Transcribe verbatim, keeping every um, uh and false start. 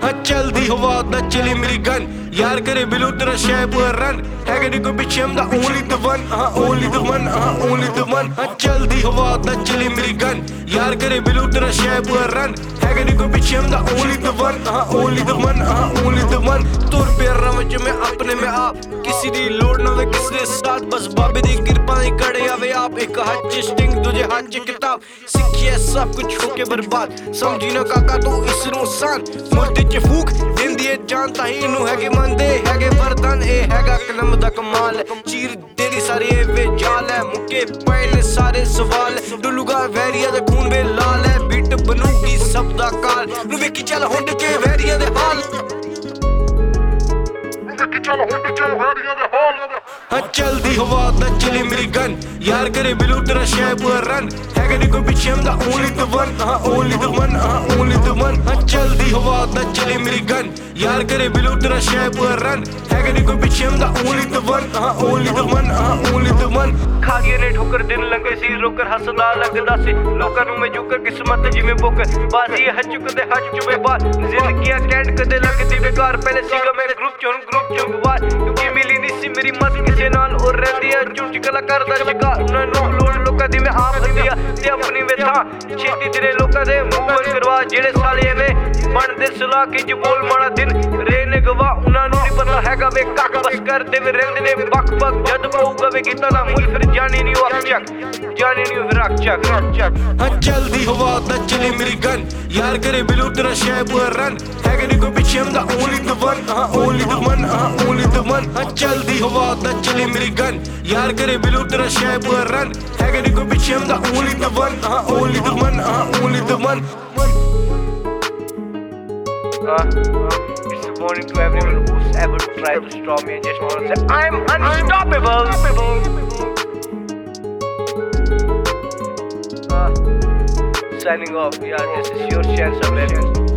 हाँ चलदी हवा दा चली मेरी गन यार करे बिलो तेरा शैब रन है कि कोई पीछे हम दा ओनली द वन हाँ ओनली द वन हाँ ओनली द वन हाँ चलदी हवा दा चली मेरी गन यार करे बिलो तेरा शैब रन है कि कोई पीछे हम दा ओनली द वन हाँ ओनली द वन हाँ ओनली द वन तुर पे रवच में अपने में आप किसी दी लोड़ ना वे किसने साथ बस बाबे दी कृपा ही कड़े आवे आप एक हाथ च स्टिंग दूजे हाथ च किताब सीखिए सब कुछ होके बर्बाद समझी ना काका तू इस नु सान मुर्दे च फूक दिंदी है जान ताही नु है के मंदे है के वरदान ए हैगा कलम दा कमाल है चीर तेरी सारी ए वे जाल है मुके पहले सारे सवाल डुलूगा वैरिया दे खून वे लाल है बीट बनूगी सब दा काल नु वेखी चल हुंड के वैरिया दे हाल हाँ चलदी हवा दा चली मेरी गन यार करे बिलो तेरा शैब रन है कि कोई पीछे हम दा ओनली द वन हाँ ओनली द वन हाँ ओनली द वन हाँ चलदी हवा दा चली मेरी गन यार करे बिलो तेरा शैब रन है कि कोई पीछे हम दा ओनली द वन हाँ ओनली द वन हाँ ओनली द वन खा गए ने ठोकर दिन लंगे सी रोकर हसदा लगदा सी लोकां नु मैं जुकर किस्मत जिवें बोकर बाजी हज चुकदे हज चुवे बार जिंदगियां कैंड कदे लगदी बेकार पहले सीगा मैं ग्रुप चों ग्रुप चों बार क्योंकि मिली नहीं सी मेरी मत किसे नाल और रहंदी है झूठ कला करदा शिकार उन्हां नु लोड़ लोकां दी मैं आप हंदिया ते अपनी वे था छेती तेरे लोकां दे मुंह बंद करवा जेड़े साले एवें बनदे सलाह के ज बोल माड़ा दिन रे ने गवा उन्हां नु नहीं पता हैगा वे कक बस कर दे वे रहंदे ने बक बक जद पऊगा वे गीतां दा मुल फिर जानी नहीं वो चक जानी नहीं फिर रख चक चक हाँ चलदी हवा दा चली मेरी गन यार करे बिलो तेरा शैब रन है कि कोई पीछे हम दा ओनली द वन हाँ ओनली द वन हाँ ओनली द वन हाँ चलदी हवा दा चली मेरी गन यार करे बिलो तेरा शैब रन है कि कोई पीछे हम दा ओनली द वन हाँ ओनली द वन हाँ only the one It's a warning to everyone who's ever tried to stop me and just want to say I'm unstoppable. Uh, signing off. Yeah, this is your chance, American.